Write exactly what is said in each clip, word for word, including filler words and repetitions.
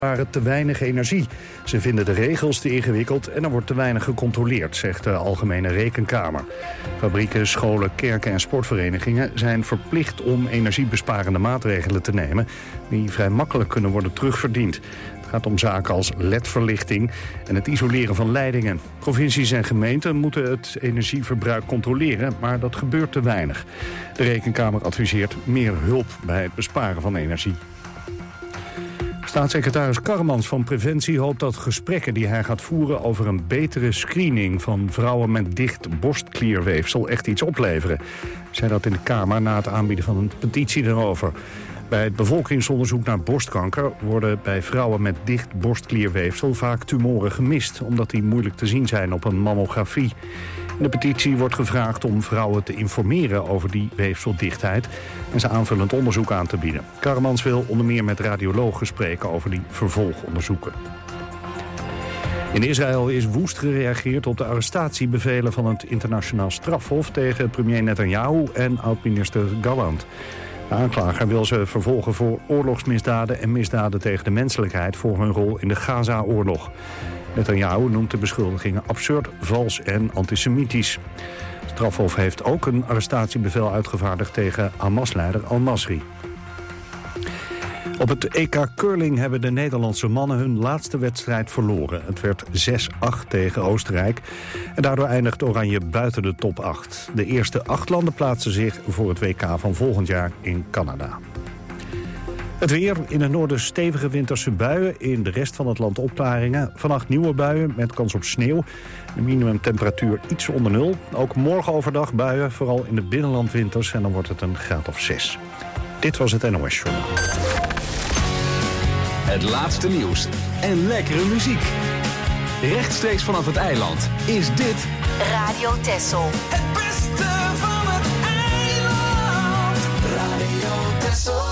besparen te weinig energie. Ze vinden de regels te ingewikkeld en er wordt te weinig gecontroleerd, zegt de Algemene Rekenkamer. Fabrieken, scholen, kerken en sportverenigingen zijn verplicht om energiebesparende maatregelen te nemen die vrij makkelijk kunnen worden terugverdiend. Het gaat om zaken als L E D-verlichting en het isoleren van leidingen. Provincies en gemeenten moeten het energieverbruik controleren, maar dat gebeurt te weinig. De Rekenkamer adviseert meer hulp bij het besparen van energie. Staatssecretaris Karremans van Preventie hoopt dat gesprekken die hij gaat voeren over een betere screening van vrouwen met dicht borstklierweefsel echt iets opleveren. Hij zei dat in de Kamer na het aanbieden van een petitie erover. Bij het bevolkingsonderzoek naar borstkanker worden bij vrouwen met dicht borstklierweefsel vaak tumoren gemist, omdat die moeilijk te zien zijn op een mammografie. In de petitie wordt gevraagd om vrouwen te informeren over die weefseldichtheid en ze aanvullend onderzoek aan te bieden. Karremans wil onder meer met radiologen spreken over die vervolgonderzoeken. In Israël is woest gereageerd op de arrestatiebevelen van het internationaal strafhof tegen premier Netanyahu en oud-minister Gallant. De aanklager wil ze vervolgen voor oorlogsmisdaden en misdaden tegen de menselijkheid voor hun rol in de Gaza-oorlog. Netanyahu noemt de beschuldigingen absurd, vals en antisemitisch. Het strafhof heeft ook een arrestatiebevel uitgevaardigd tegen Hamas-leider Al-Masri. Op het E K Curling hebben de Nederlandse mannen hun laatste wedstrijd verloren. Het werd zes acht tegen Oostenrijk en daardoor eindigt Oranje buiten de top acht. De eerste acht landen plaatsen zich voor het W K van volgend jaar in Canada. Het weer, in het noorden stevige winterse buien, in de rest van het land opklaringen. Vannacht nieuwe buien met kans op sneeuw. De minimumtemperatuur iets onder nul. Ook morgen overdag buien, vooral in de binnenlandwinters, en dan wordt het een graad of zes. Dit was het N O S Show. Het laatste nieuws en lekkere muziek. Rechtstreeks vanaf het eiland is dit Radio Texel. Het beste van het eiland. Radio Texel.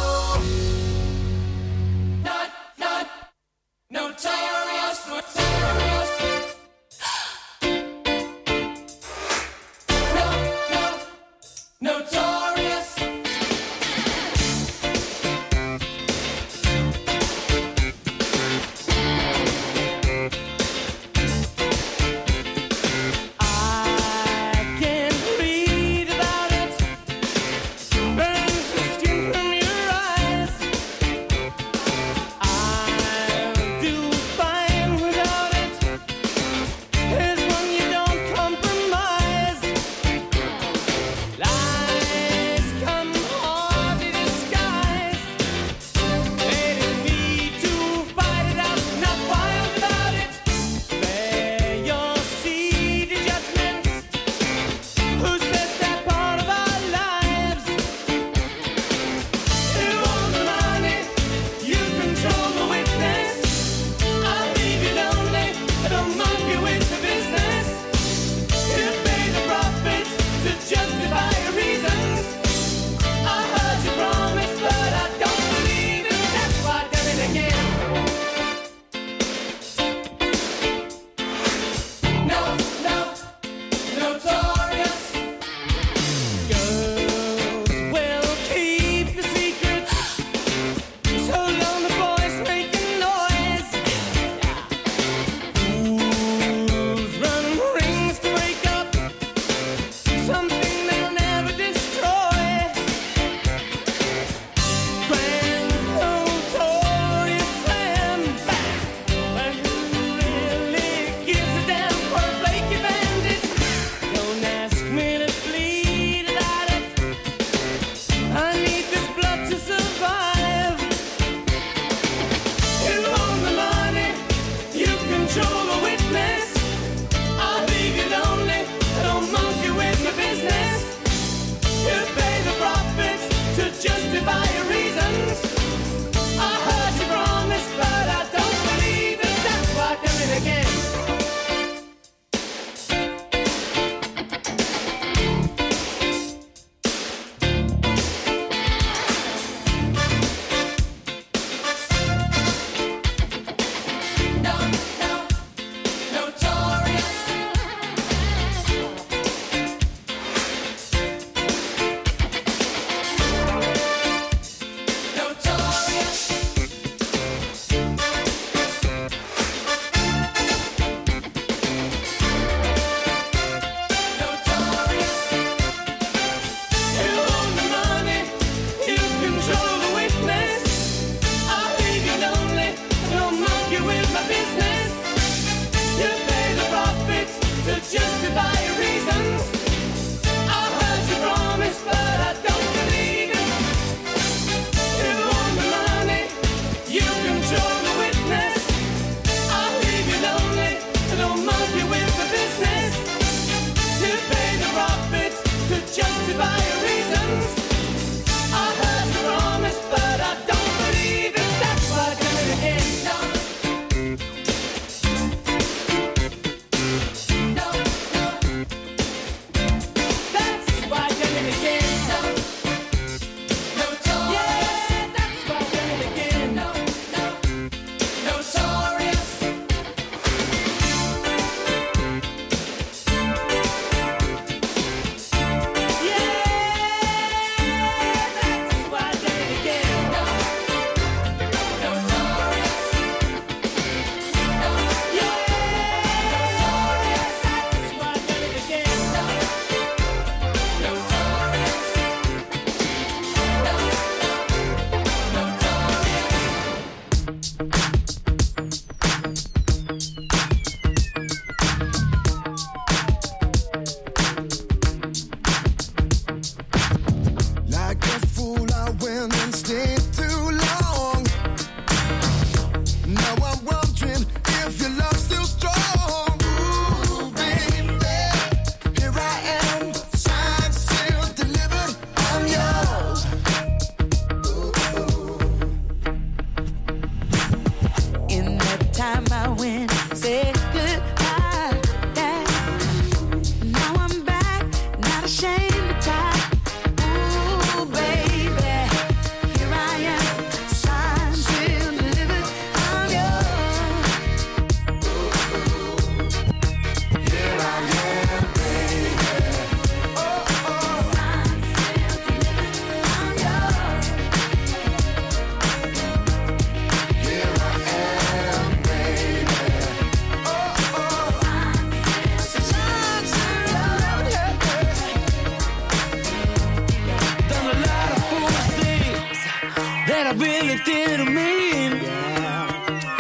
Not, not, notorious, notorious. No, no, notorious. Burns the skin from your eyes.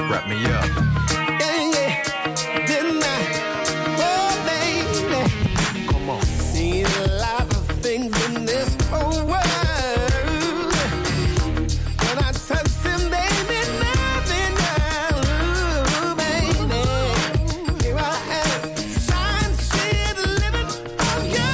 Wrap me up. Yeah, yeah, didn't I? Oh, baby. Come on. Seen a lot of things in this whole world. When I touch them, baby, nothing down. Ooh, baby. Here I am, signed, sealed, living on you.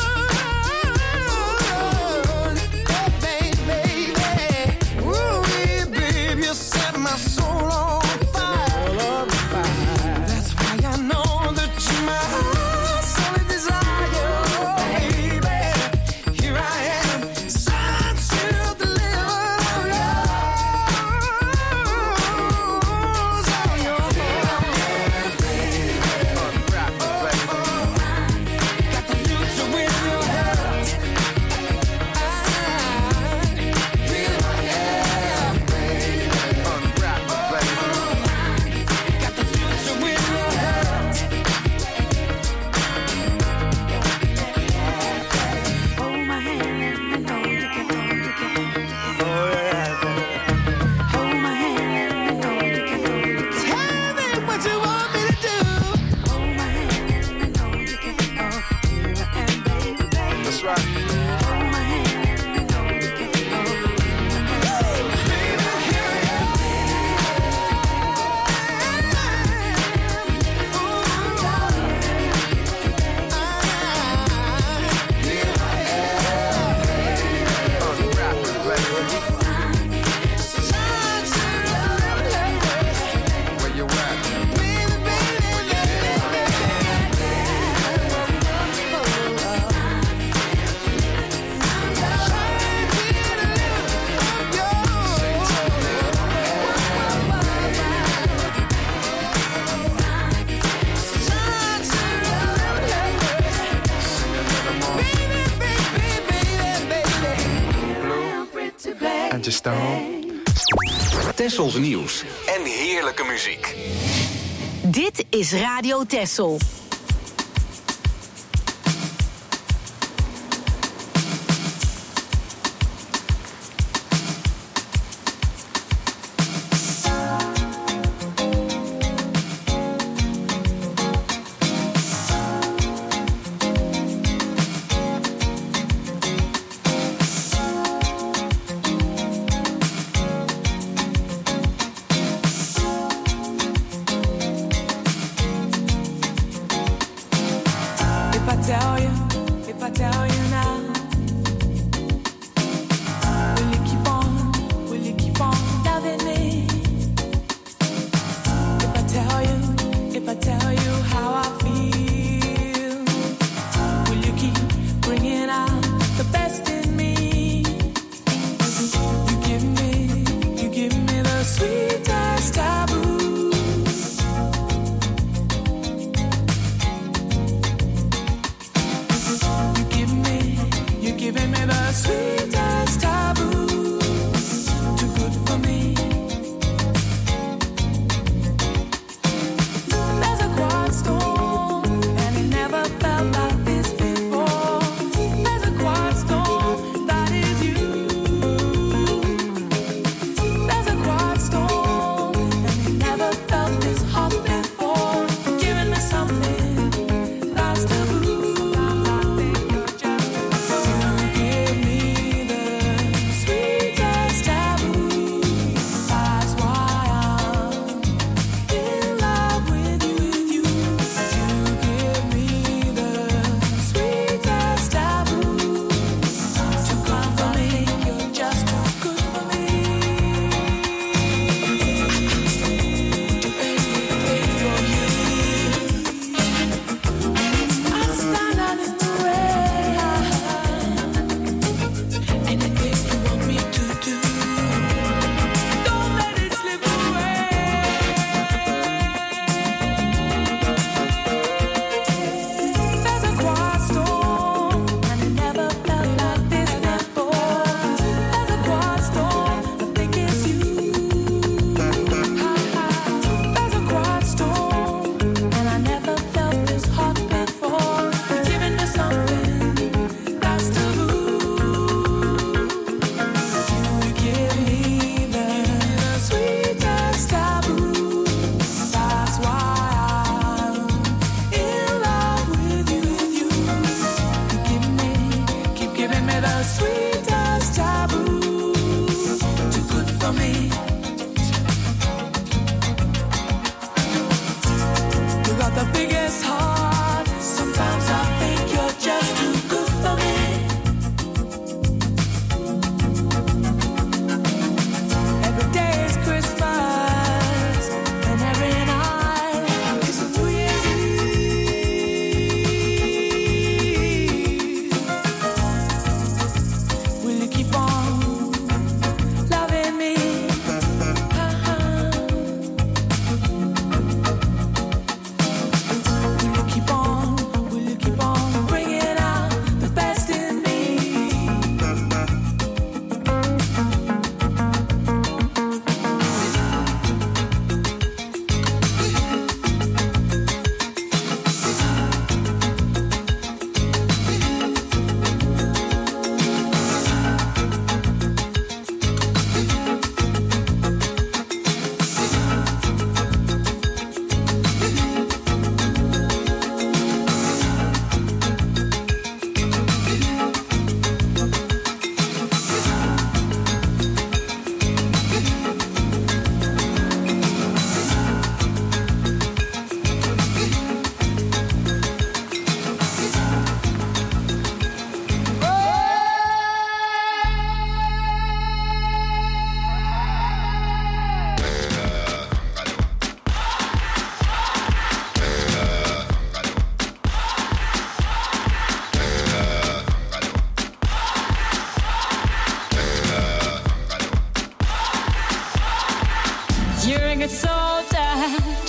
Oh, baby, baby. Ooh, babe, you set my soul on fire. That's why I know that you're my heart's only desire. Oh, baby, here I am, signed, sealed, delivered on yours. On your Unwrap me, baby. got the future with your hands. Unwrap me, baby. Got the future with your hands. Hold my hand, let me know you can go, you can go. Hold my hand, let me know you can go, you can go. Tell me what you want me to do. Hold my hand, let me know you can go. Here I am, baby, baby. That's right. Hold my hand, let me know you can go. Unwrap me, baby. Where you at? Where you And just stone. Tessels nieuws en heerlijke muziek. Dit is Radio Tessel. Hold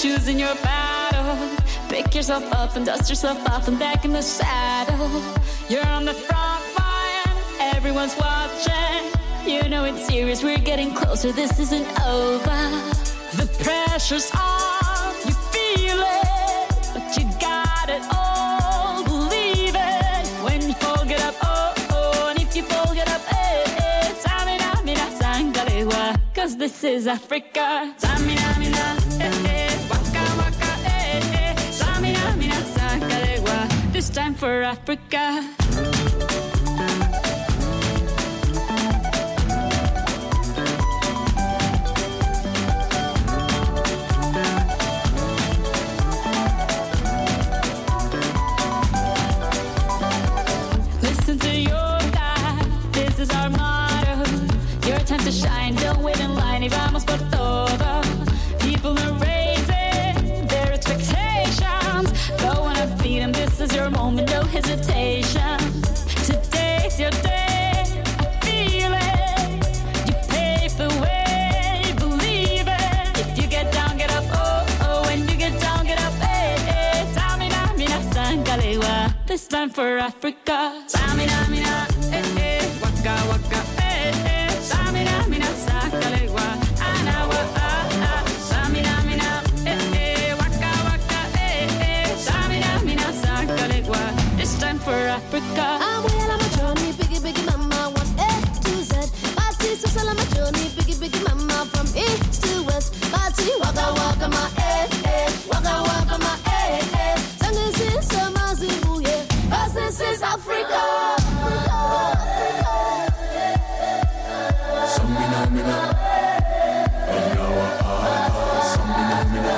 choosing your battles. Pick yourself up and dust yourself off and back in the saddle. You're on the front line, everyone's watching. You know it's serious, we're getting closer, this isn't over. The pressure's on, you feel it, but you got it all, believe it. When you fall, get up, oh, oh, and if you fall, get up, eh, eh. Samina, mina, sangalewa, cause this is Africa. Samina, mina, eh, eh, waka, waka, eh, eh. Samina, mina, sangalewa, this time for Africa. Time to shine, don't wait in line, y vamos por todo. People are raising their expectations. Go on and feed them, this is your moment, no hesitation. Today's your day, I feel it. You pave the way, believe it. If you get down, get up, oh, oh. When you get down, get up, eh, eh. Samina, mina, sangalewa, this time for Africa. Samina, mina, eh, eh. Waka, waka, eh, eh. Samina, mina, sangalewa, anawa, ah, ah. Samina, mina, eh, eh. Waka, waka, eh, eh. Samina, mina, sangalewa, this time for Africa. I'm well on my journey, biggie, biggie, mama, one A to Z. Party, so on my journey, biggie, biggie, mama, from east to west. Party, waka, waka, my eh, eh. Waka, waka, my eh, eh. Sangin' sin, sama, zibu, yeah. 'Cause this is Africa. Samina, mina, anawa, ah, ah. Samina, mina,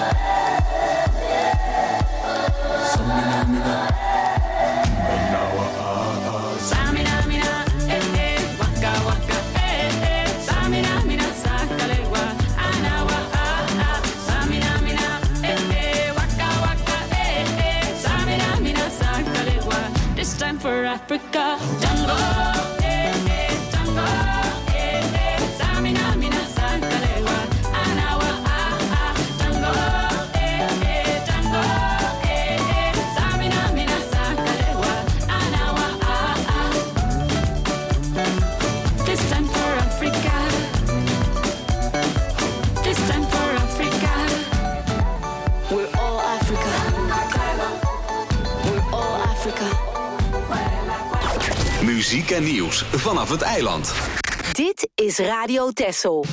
Samina, mina, anawa, ah, ah. Samina, mina, eh, eh. Waka, waka, eh, eh. Samina, mina, sangalewa, anawa, ah, ah. Samina, mina, eh, eh. Waka, waka, eh, eh. Samina, mina, sangalewa, this time for Africa. Jungle, eh, eh. Jungle, eh, eh. Samina, mina, sangalewa, anawa, ah, ah. Jungle, eh, eh. Jungle, eh, eh. Samina, mina, sangalewa, anawa, ah, ah. This time for Africa. This time for Africa. We're all Africa. We're all Africa. Muziek en nieuws vanaf het eiland. Dit is Radio Texel.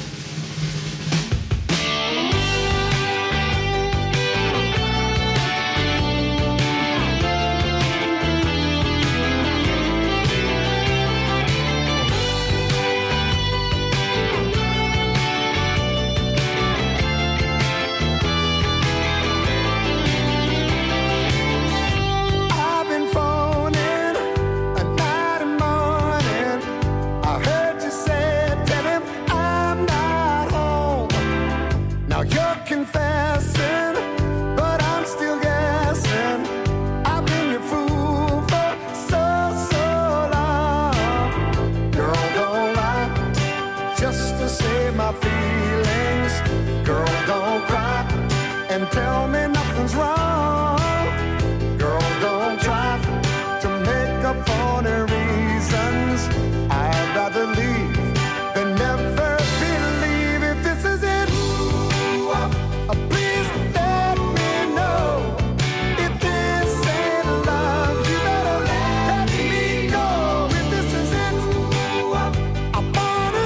I've been phoning a night and morning. I heard you say, tell him I'm not home. Now you're confessing, but I'm still guessing. I've been your fool for so, so long. Girl, don't lie, just to save my feelings. Girl, don't cry and tell me nothing's wrong. Girl, don't try to make up for the reasons. I'd rather leave than never believe if this is it. Uh, Please let me know if this ain't love. You better let me go if this is it. I wanna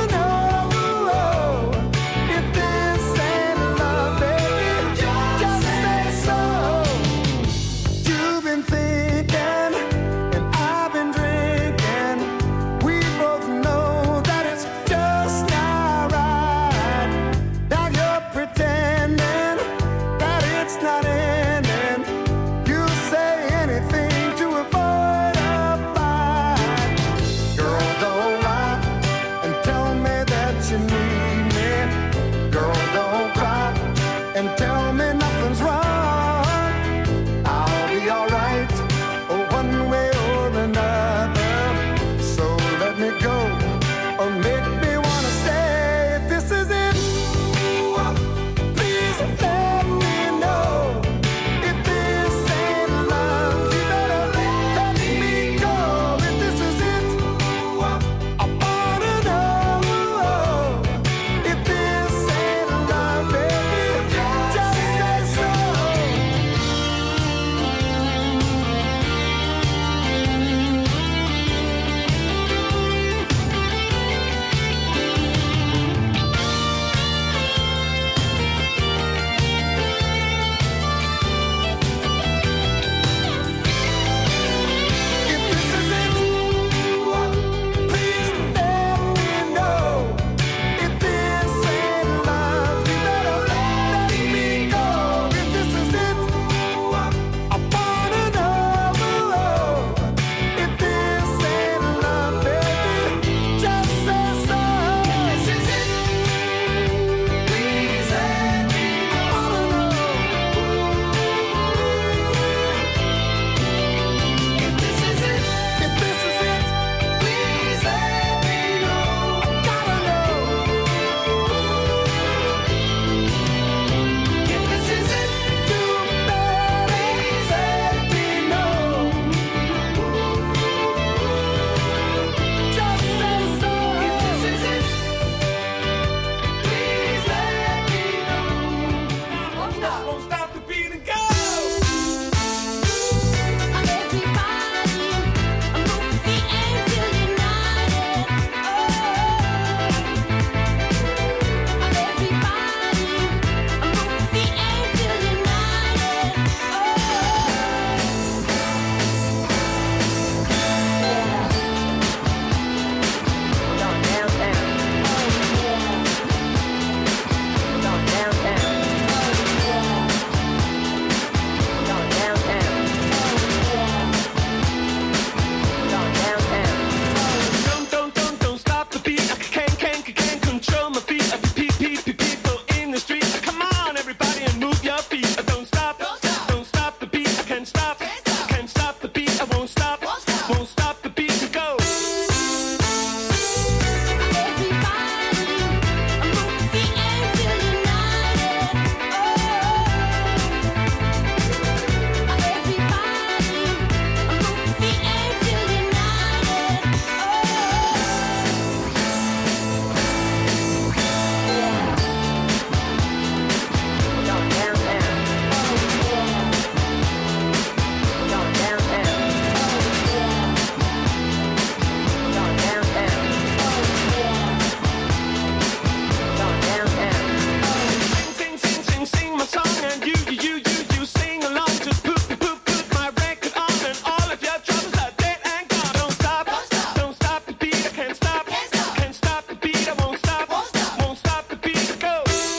know if this ain't love, baby. Just say so. and you, you, you, you, you sing along. Just put, put, put my record on and all of your troubles are dead and gone. Don't stop, don't stop, don't stop the beat. I can't stop, can't stop, can't stop the beat. I won't stop, won't stop, won't stop the beat. Go.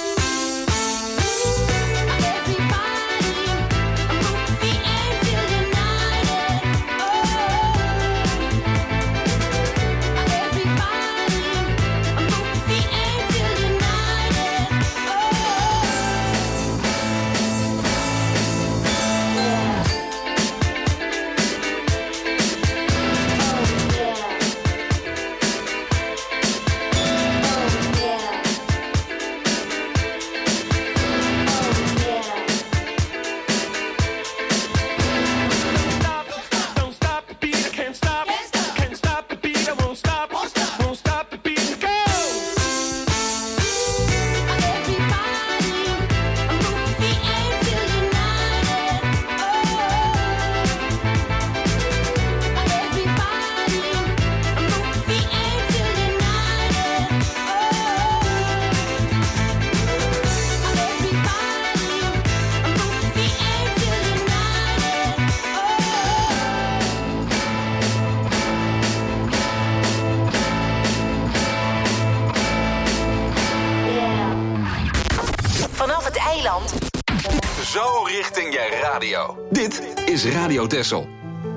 Vanaf het eiland. Zo richting je radio. Dit is Radio Texel.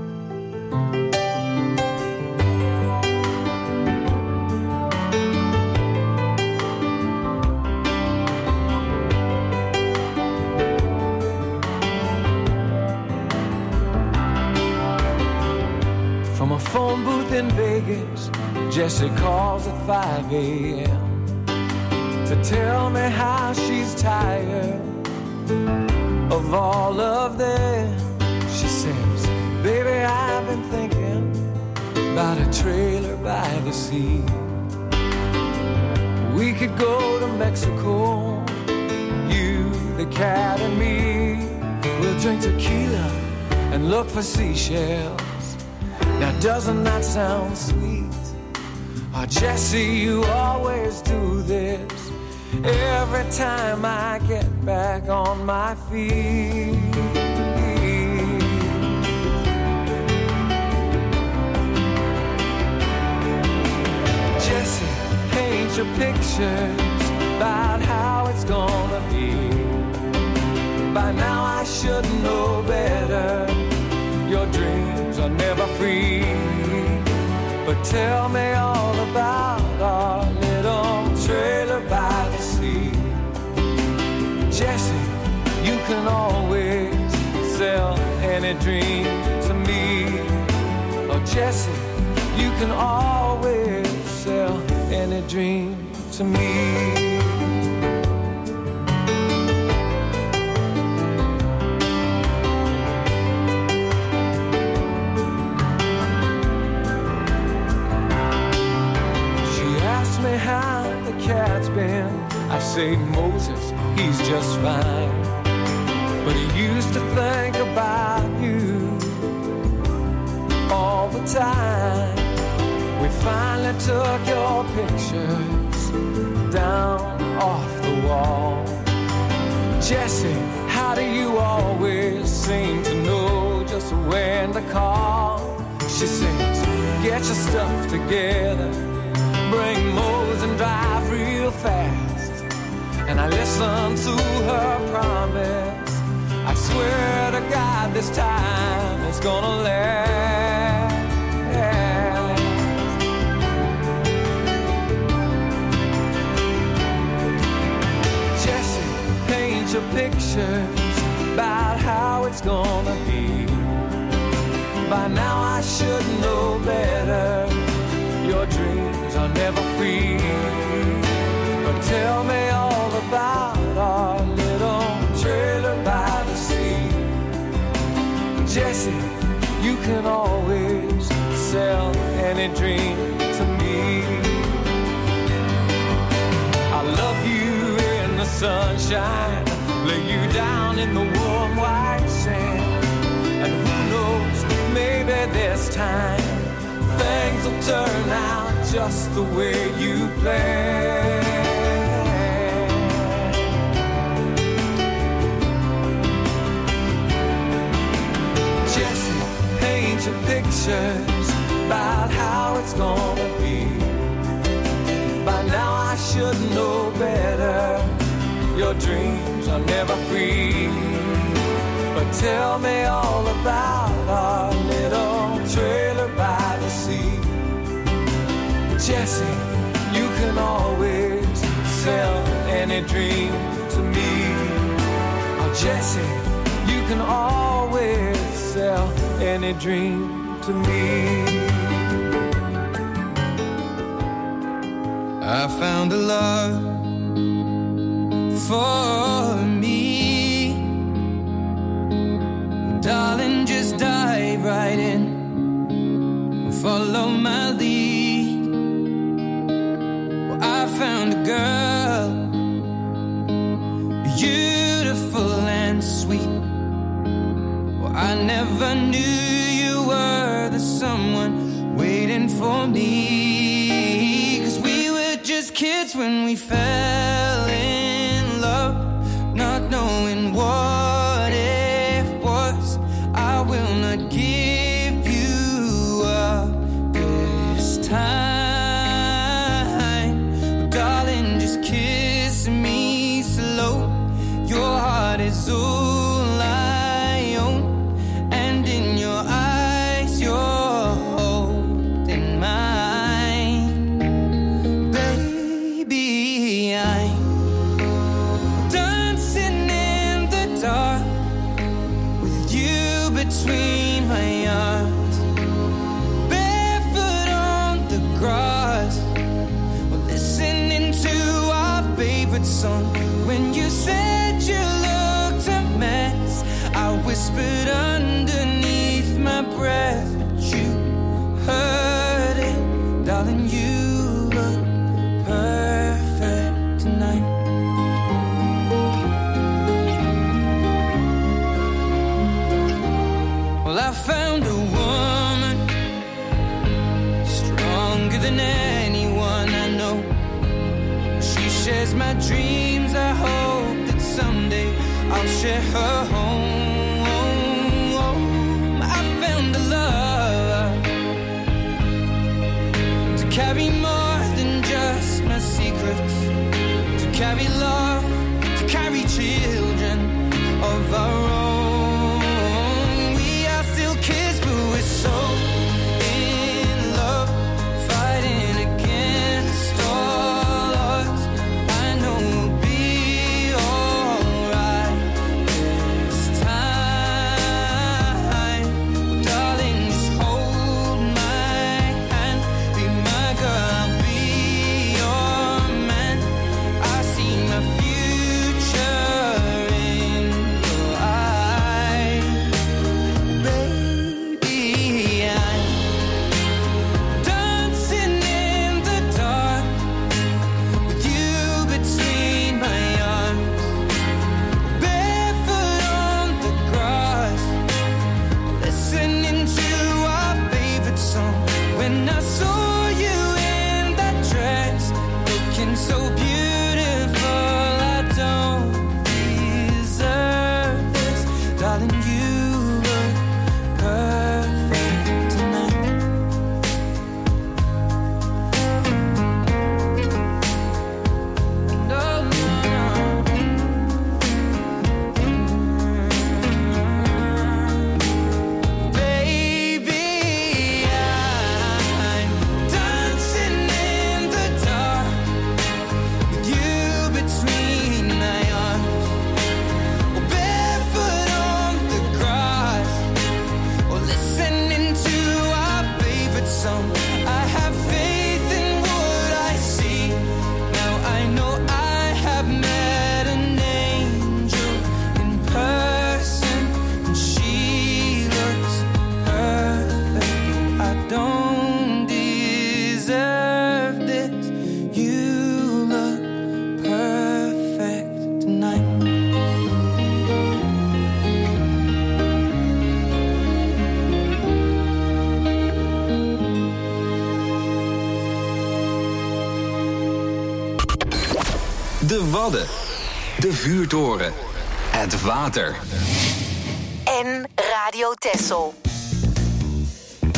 From a phone booth in Vegas, Jessie calls at five a.m. to tell me how she's tired of all of them. She says, baby, I've been thinking about a trailer by the sea. We could go to Mexico, you, the cat, and me. We'll drink tequila and look for seashells. Now doesn't that sound sweet? Oh, Jessie, you always do this every time I get back on my feet. Jessie, paint your pictures about how it's gonna be. By now I should know better. Your dreams are never free. But tell me all about our little trailer by the sea. Jessie, you can always sell any dream to me. Oh, Jessie, you can always sell any dream to me. How the cat's been, I say Moses, he's just fine. But he used to think about you all the time. We finally took your pictures down off the wall. Jessie, how do you always seem to know just when to call? She says, get your stuff together, bring Mose and drive real fast. And I listen to her promise. I swear to God this time it's gonna last. Jessie, paint your pictures about how it's gonna be. By now I should know better. Your dreams are never free. But tell me all about our little trailer by the sea. Jessie, you can always sell any dream to me. I love you in the sunshine, lay you down in the warm white sand. And who knows, maybe this time things will turn out just the way you planned. pictures about how it's gonna be. By now I should know better. Your dreams are never free. But tell me all about our little trailer by the sea. Jesse, you can always sell any dream to me. Oh, Jesse, you can always sell any dream to me. I found a love for me. Darling, just dive right in, follow my lead. Well, I found a girl, beautiful and sweet. Well, I never knew you were the someone waiting for me. 'Cause we were just kids when we fell in love, not knowing what it was. I will not give you up this time. Darling, just kiss me slow. Your heart is all I own, and in your eyes you're holding mine. Baby, I'm dancing in the dark with you between my arms, barefoot on the grass, we're listening to our favorite song. When you said you looked a mess, I whispered underneath my breath, but you heard it. Darling, you look perfect tonight. Well, I found a woman stronger than anyone I know. She shares my dreams. I hope that someday I'll share her home. I found a love to carry more than just my secrets, to carry love, to carry children of our own. We are still kids, but we're so in love, fighting against all odds. I know we'll be alright this time. Darling, just hold my hand, be my girl, I'll be your man. I see my future in your eyes. Baby, I'm dancing in the dark with you between my arms, barefoot on the grass, listening to our favorite song. When I saw you in that dress, looking so beautiful, I don't deserve this. Darling, you look perfect tonight. No, no, no. Baby, I'm dancing in the dark with you between my arms, or barefoot on the grass, or listening to our favorite song. I have faith in what I see. Now I know I have met an angel in person, and she looks perfect. I don't deserve this. You look perfect tonight. De Wadden. De Vuurtoren. Het water. En Radio Texel.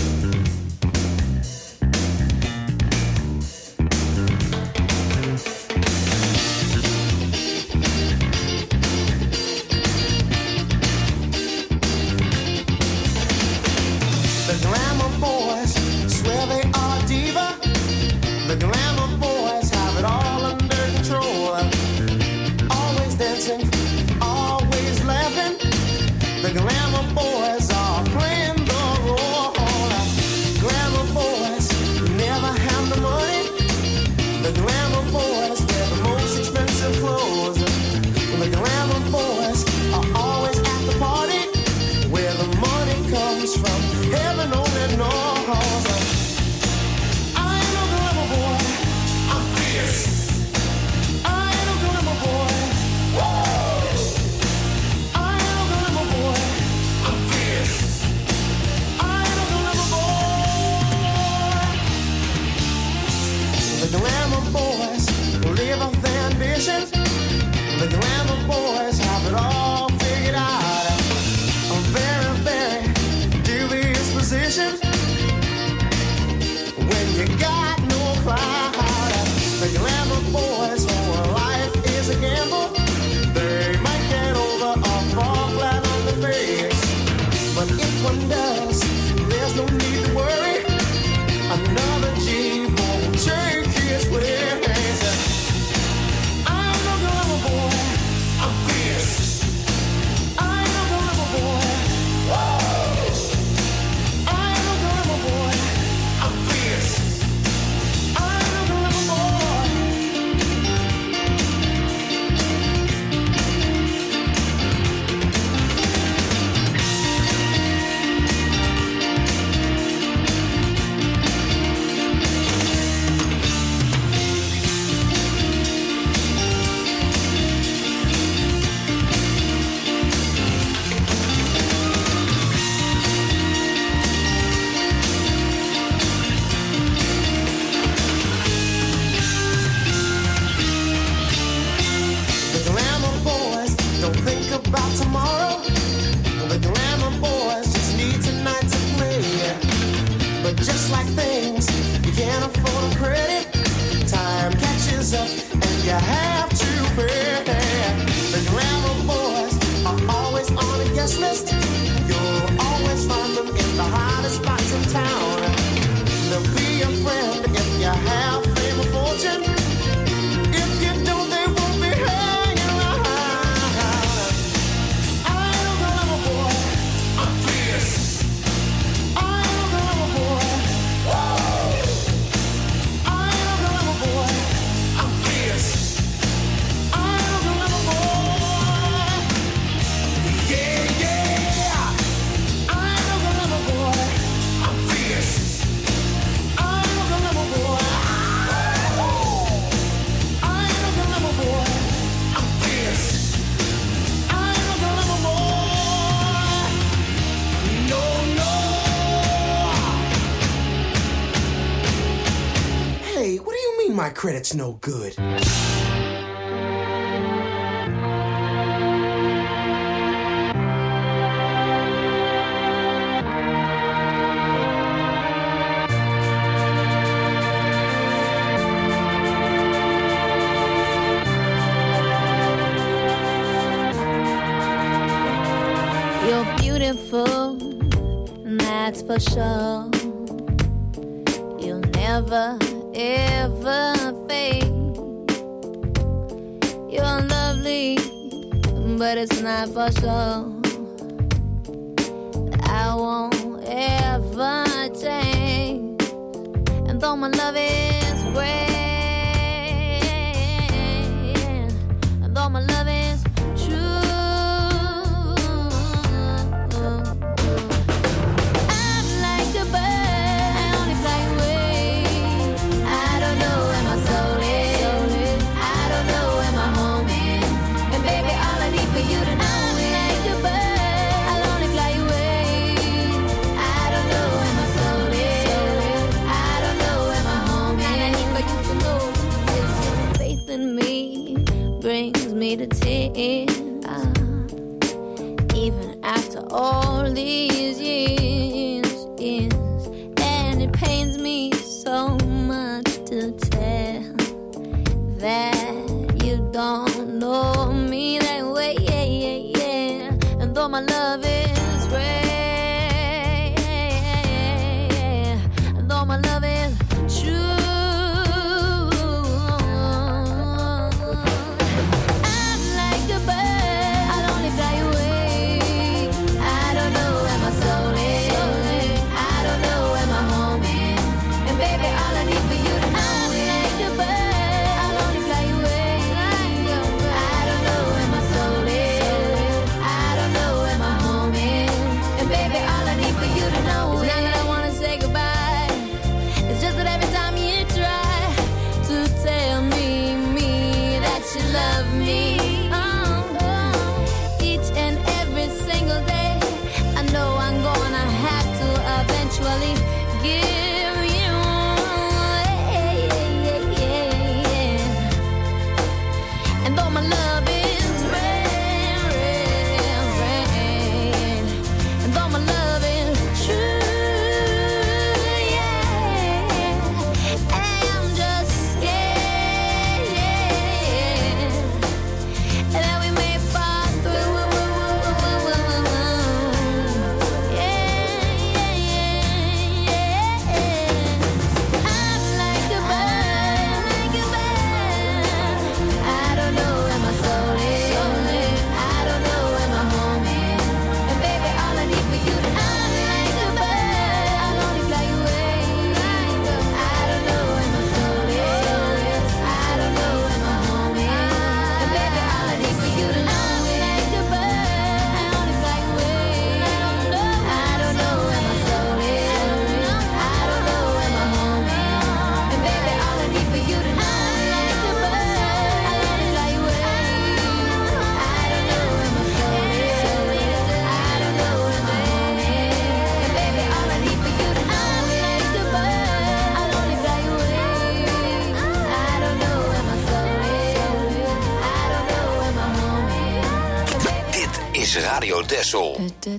about tomorrow. The glamour boys just need tonight to play. But just like things, you can't afford a credit. Time catches up and you have to pay. The glamour boys are always on a guest list. You'll always find them in the hottest spots in town. They'll be your friend if you have fame or fortune. If you don't, they won't be hanging around. I am the lover boy. I'm fierce. I am the lover boy. Whoa. I am the lover boy. I'm fierce. I am the lover boy. Yeah, yeah. I am the lover boy. I'm fierce. I am the lover boy. I am the lover boy. I'm fierce. I am the lover boy. No, no. Hey, what do you mean my credit's no good? You're beautiful, and that's for sure. You'll never, ever fade. You're lovely, but it's not for sure. I won't ever change. And though my love is great, and though my love is true, I'm like a bird, I only fly away. I don't know where my soul is, I don't know where my home is. And baby, all I need for you to know is like a bird, I'll only fly away. I don't know where my soul is, I don't know where my home is. And I need for you to know is your faith in me brings me to tears. Even after all these years, years, and it pains me so much to tell that you don't know me that way, yeah, yeah, yeah. And though my love is rare, and though my love is true, I'm like a bird, I'll only fly away. I don't know where my soul is, I don't know where my home is. And baby, all I need for you to know is like a bird, I'll only fly away. I don't know where my soul is, I don't know where my home is. And is Radio Texel.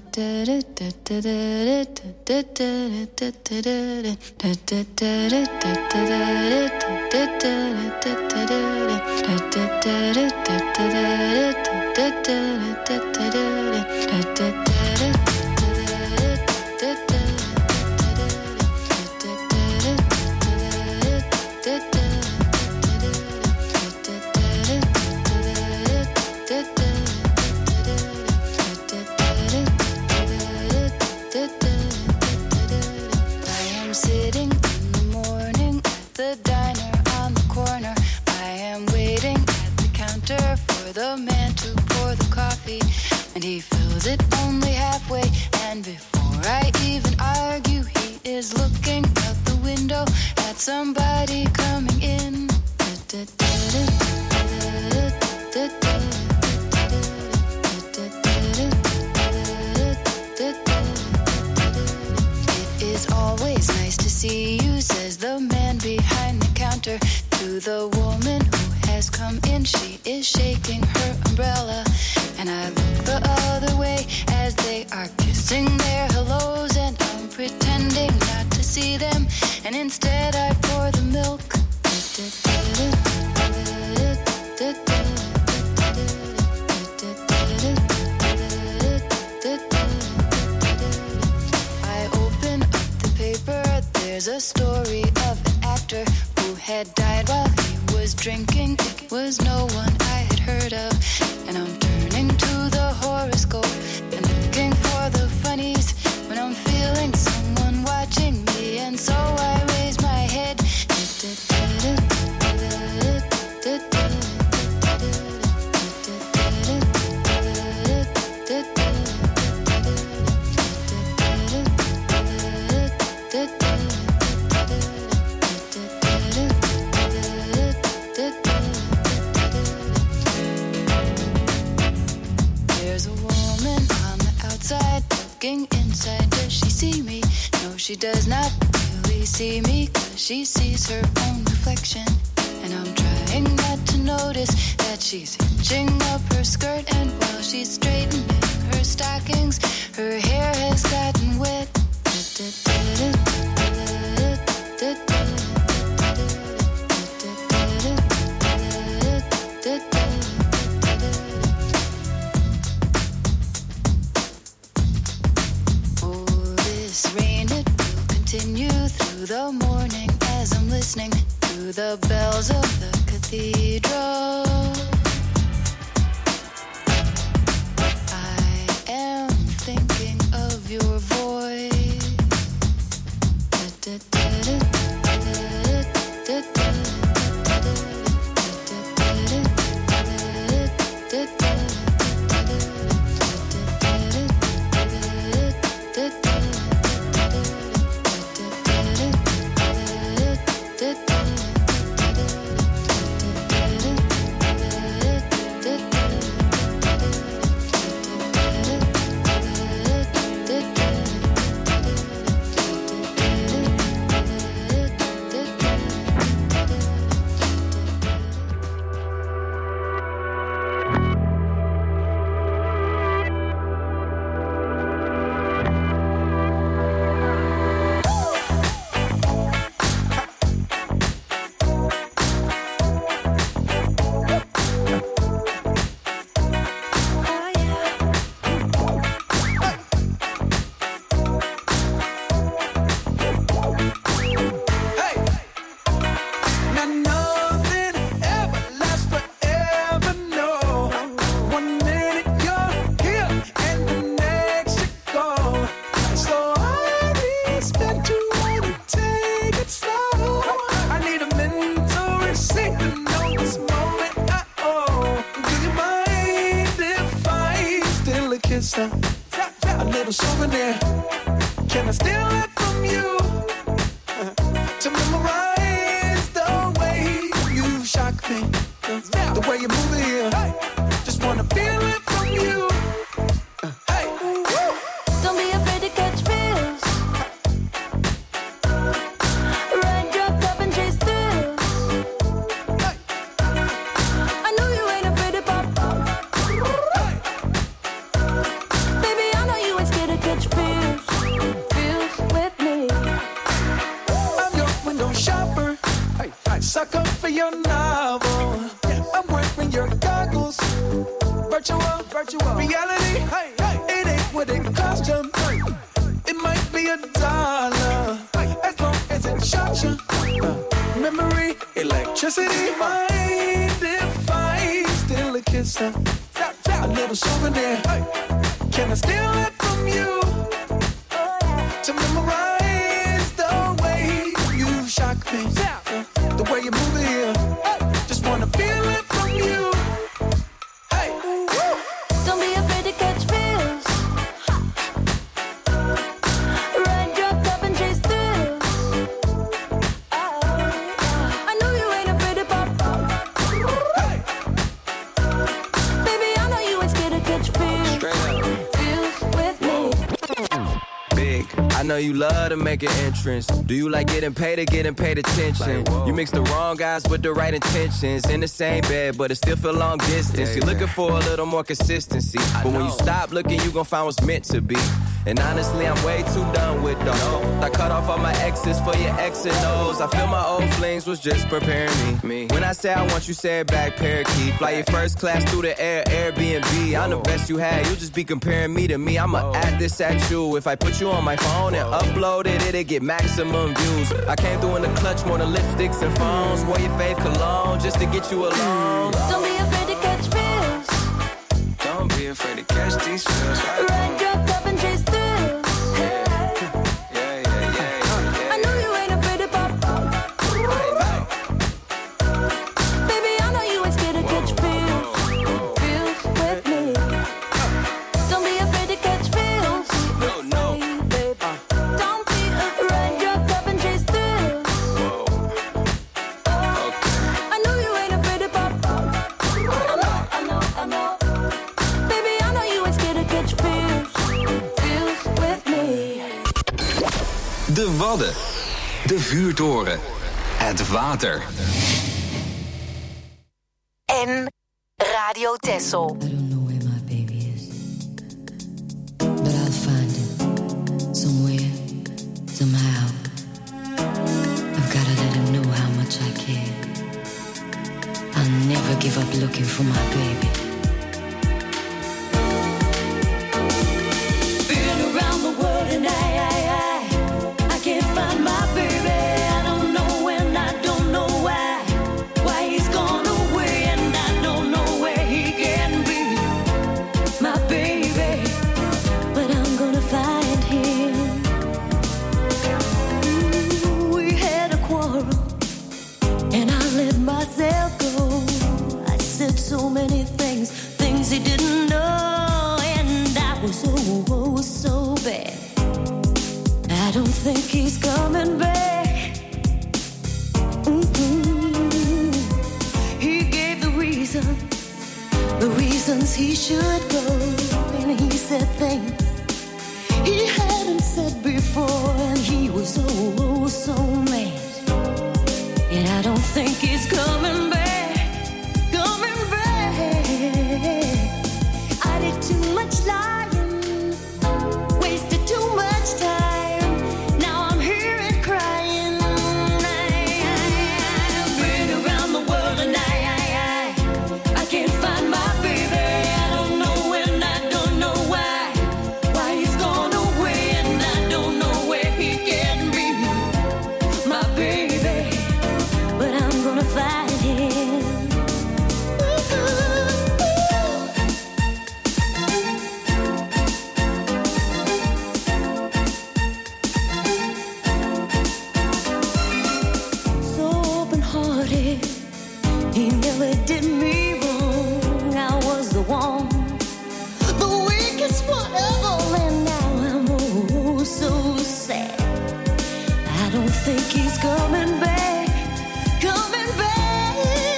The man to pour the coffee, and he fills it only halfway. And before I even argue, he is looking out the window at somebody coming in. It is always nice to see you, says the man behind the counter to the woman who has come in. She is shaking her umbrella, and I look the other way as they are kissing their hellos, and I'm pretending not to see them, and instead I pour the milk. I open up the paper. There's a story of an actor who had died while he was drinking. It was no one I had heard of, and I'm turning to the horoscope and looking for the funnies when I'm feeling someone watching me, and so I raise my head. Inside, does she see me? No, she does not really see me, 'cause she sees her own reflection. And I'm trying not to notice that she's hitching up her skirt, and while she's straightening her stockings, her hair has gotten wet. Through the morning as I'm listening to the bells of the cathedral. I am thinking of your voice. A little souvenir. Can I steal it from you? To memorize the way you shock me, the way you move it here. Just wanna feel it from you. Hey, don't be afraid to catch feels. Ride your cup and chase thrills. I know you ain't afraid to pop. virtual, virtual reality. Hey, hey, it ain't what it cost you. It might be a dollar, as long as it shot you. Uh, memory, electricity, mind if I steal a kiss? Uh, a little souvenir. Hey, can I steal it from you? To memorize the way you shock me, uh, the way you move it here. Just wanna feel it from you. Hey, Don't be afraid to catch feels. Run, drop, top, and chase thrills. Oh, I know you ain't afraid to pop. hey, Baby, I know you ain't scared to catch feels. Feels with me. Big, I know you love to make an entrance. Do you like getting paid or getting paid attention? You mix the wrong guys with the right intentions. In the same bed, but it still feel long distance. You're looking for a little more consistency. But when you stop looking, you gon' find what's meant to be. And honestly, I'm way too done with those. I cut off all my exes for your X and O's. I feel my old flings was just preparing me. When I say I want you, say it back, parakeet. Fly your first class through the air, Airbnb. I'm the best you had, you just be comparing me to me. I'ma add this at you. If I put you on my phone and upload it, it'll get maximum views. I came through in the clutch more than lipsticks and phones. Wore your fave cologne just to get you alone. Don't be afraid to catch feels. Don't be afraid to catch these feels. Run, drop, top, and chase thrills. Yeah, yeah, yeah, yeah. I know you ain't afraid to pop. Baby, I know you ain't scared to catch feels. Feels with me. Don't be afraid to catch feels. No, no. Baby, don't be afraid. Run, drop, top, and chase thrills. I know you ain't afraid to pop. I know, I know, I know. Baby, I know you ain't scared to catch feels. Feels with me. De Wadden. De vuurtoren. Het water. En Radio Texel. I don't know where my baby is, but I'll find it somewhere, somehow. I've gotta let him know how much I care. I'll never give up looking for my baby. Been around the world and I, I, I, I can't find my baby. I don't know when, I don't know why. Why he's gone away and I don't know where he can be. My baby, but I'm gonna find him. Ooh, we had a quarrel and I let myself go. I said so many things, things he didn't know, and I was oh, oh so bad. I don't think he's coming back. Mm-mm. He gave the reason, the reasons he should go, and he said things he hadn't said before, and he was oh, oh so mad. And I don't think he's coming back, coming back. I did too much lying, wasted too much time. Now I'm here and crying. I've been around the world and I, I, I, I can't find my baby. I don't know when, I don't know why. Why he's gone away and I don't know where he can be. My baby, but I'm gonna find him. So open-hearted, he never did me wrong. I was the one, the weakest one ever, and now I'm oh so sad. I don't think he's coming back, coming back.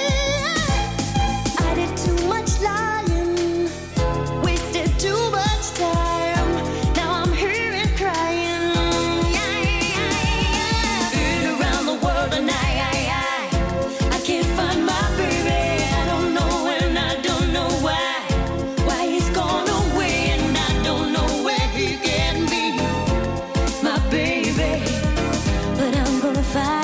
I did too much lying, wasted too much time. Now I'm here and crying. Been around the world and I, I, I, I can't find my baby. I don't know when, I don't know why. Why he's gone away and I don't know where he can be. My baby, but I'm gonna find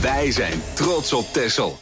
Wij zijn trots op Texel.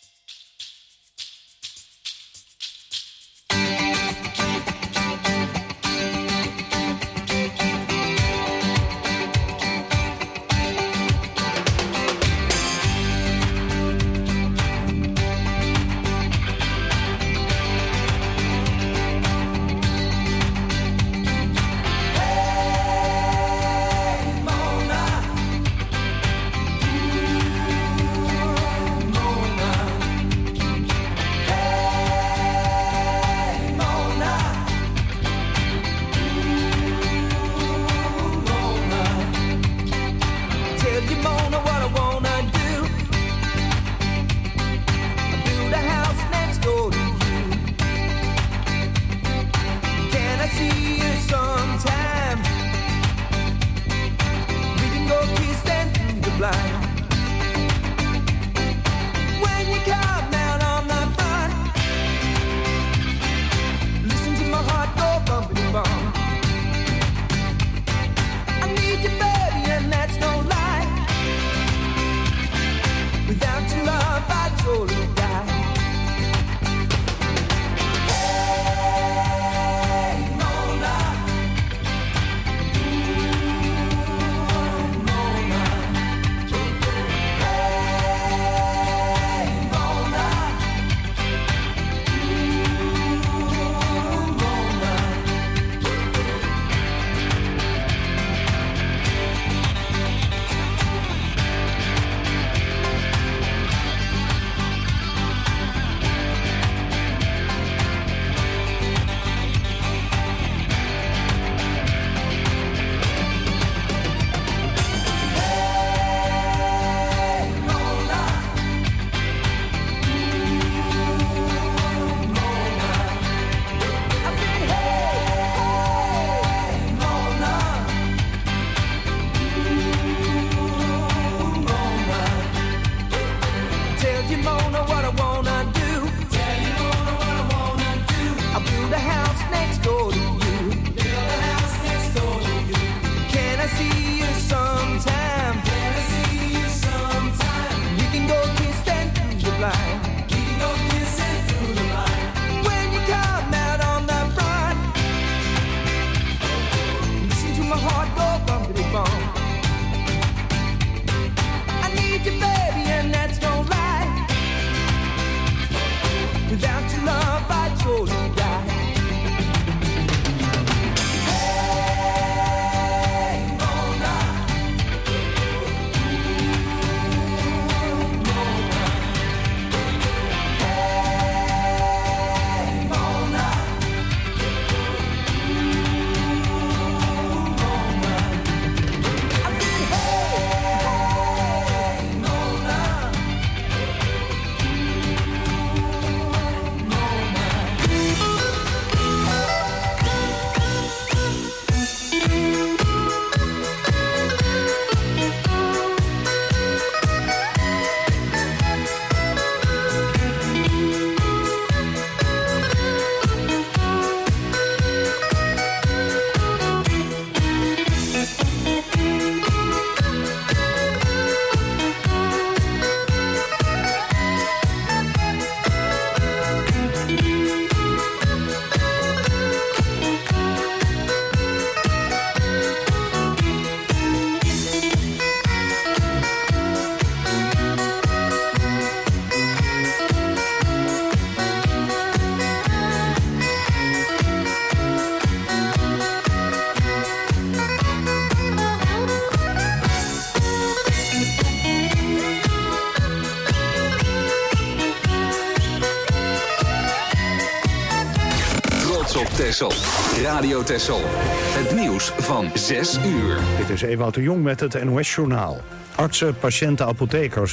Texel. Radio Texel. Het nieuws van zes uur. Dit is Ewout de Jong met het N O S-journaal. Artsen, patiënten, apothekers